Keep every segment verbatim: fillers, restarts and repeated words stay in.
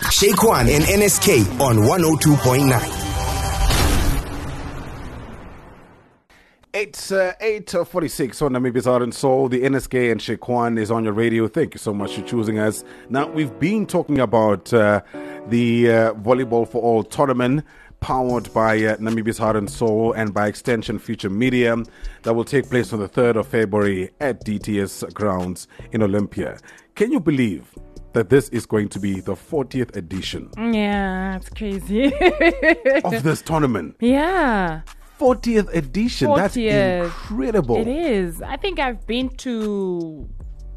Shaquan and N S K on one oh two point nine. It's uh, eight forty-six on Namibia's Heart and Soul. The N S K and Shaquan is on your radio. Thank you so much for choosing us. Now, we've been talking about uh, the uh, Volleyball for All tournament powered by uh, Namibia's Heart and Soul and by extension Future Media that will take place on the third of February at D T S grounds in Olympia. Can you believe that this is going to be the fortieth edition? Yeah, it's crazy. of this tournament? Yeah. fortieth edition. fortieth. That's incredible. It is. I think I've been to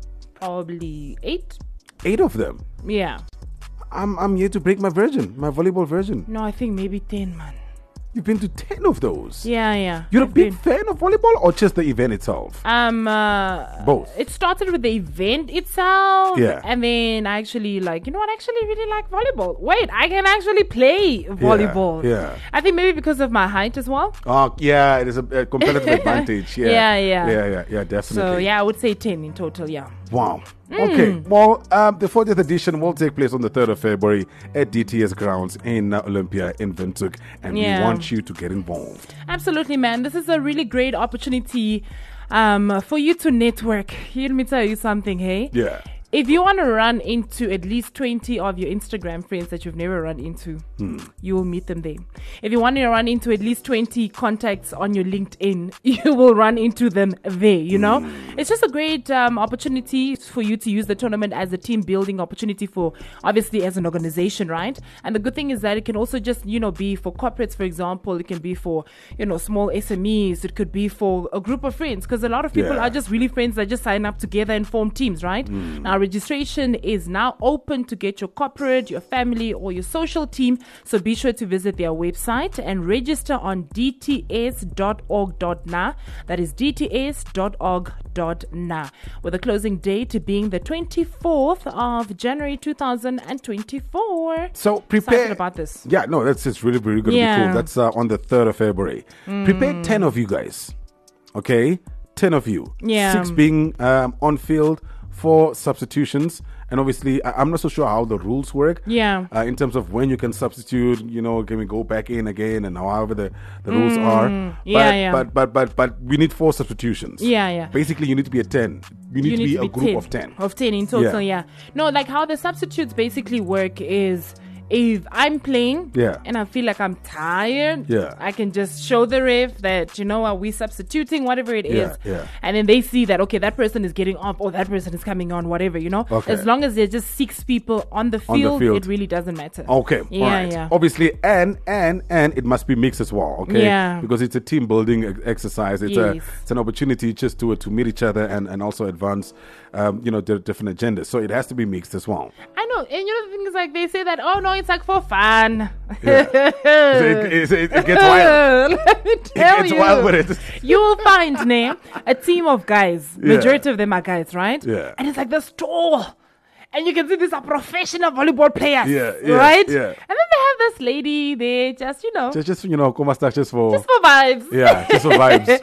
probably eight. Eight of them? Yeah. I'm I'm here to break my virgin, my volleyball virgin. No, I think maybe ten, man. You've been to ten of those? Yeah, yeah. You're I've a big been. fan of volleyball or just the event itself? Um, uh, Both. It started with the event itself. Yeah. And then I actually like, you know what, I actually really like volleyball. Wait, I can actually play volleyball. Yeah. I think maybe because of my height as well. Oh, yeah, it is a, a competitive advantage. Yeah. Yeah, yeah. Yeah, yeah, yeah, definitely. So, yeah, I would say ten in total, yeah. Wow. Okay, well, um, the fortieth edition will take place on the third of February at D T S grounds in uh, Olympia in Windhoek, and Yeah. we want you to get involved. Absolutely, man. This is a really great opportunity um, for you to network. Let me tell you something, hey? Yeah. If you want to run into at least twenty of your Instagram friends that you've never run into, Hmm. you will meet them there. If you want to run into at least twenty contacts on your LinkedIn, you will run into them there, you know? It's just a great um, opportunity for you to use the tournament as a team building opportunity for, obviously, as an organization, right? And the good thing is that it can also just, you know, be for corporates, for example. It can be for, you know, small S M Es. It could be for a group of friends, because a lot of people Yeah. are just really friends that just sign up together and form teams, right? Now, registration is now open to get your corporate, your family, or your social team. So be sure to visit their website and register on d t s dot org dot n a. That is d t s dot org dot n a. With the closing date being the twenty-fourth of January two thousand twenty-four. So prepare. Excited about this. Yeah, no, that's just really, really going to Yeah. be cool. That's uh, on the third of February. Prepare ten of you guys. Okay? ten of you. Yeah. Six being um, on field, four substitutions. And obviously, I- I'm not so sure how the rules work. Yeah. Uh, in terms of when you can substitute, you know, can we go back in again and however the, the rules are. Yeah, but, yeah. But, but, but, but we need four substitutions. Yeah, yeah. Basically, you need to be a ten. You need You to need be to a be group ten. of ten. Of ten in total, Yeah. yeah. No, like how the substitutes basically work is if I'm playing Yeah. and I feel like I'm tired, Yeah. I can just show the ref that, you know, are we substituting, whatever it is. Yeah, yeah. And then they see that, okay, that person is getting off or that person is coming on, whatever, you know. Okay. As long as there's just six people on the On the field, field. it really doesn't matter. Okay, Yeah, all right. yeah. Obviously, and and and it must be mixed as well. Okay, Yeah. because it's a team building ex- exercise. It's a Yes. it's an opportunity just to to meet each other and and also advance, um, you know, the different agendas. So it has to be mixed as well. I know. And you know, the thing is like they say that, oh no, it's like for fun. Yeah. So it, it, it, it gets wild. Let me tell It gets you. wild with it. You will find, name a team of guys. Yeah. Majority of them are guys, right? Yeah. And it's like this tall. And you can see these are professional volleyball players. Yeah, yeah, right? yeah. And then they have this lady, they just, you know, Just, just you know, como está, just for just for vibes. yeah, just for vibes.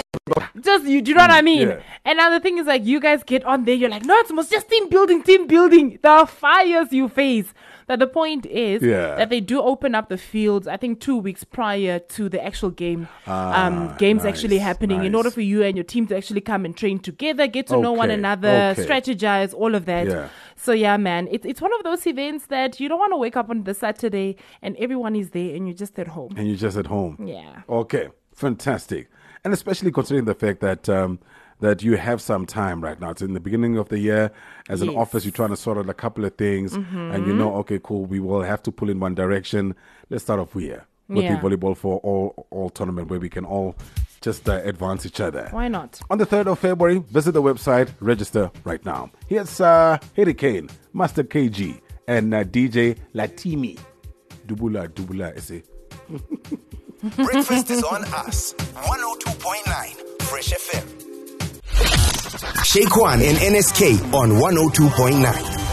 Just you, do you know what I mean? Yeah. And now the thing is like you guys get on there, you're like, no, it's most just team building, team building. The fires you face. That the point is Yeah. that they do open up the fields, I think two weeks prior to the actual game, Ah, um, games nice, actually happening in nice. order for you and your team to actually come and train together, get to know one Okay, another, okay. strategize, all of that. Yeah. So yeah, man, it's it's one of those events that you don't want to wake up on the Saturday and everyone is there and you're just at home. And you're just at home. Yeah. Okay, fantastic. And especially considering the fact that um, that you have some time right now. It's in the beginning of the year. As an Yes. office, you're trying to sort out a couple of things. And you know, okay, cool, we will have to pull in one direction. Let's start off here with Yeah. the Volleyball for All, all tournament where we can all just uh, advance each other. Why not? On the third of February, visit the website, register right now. Here's uh, Hurricane, Master K G, and uh, D J Latimi. Dubula, Dubula, I say. Breakfast is on us. one oh two point nine Fresh F M. Shaquan and N S K on one oh two point nine.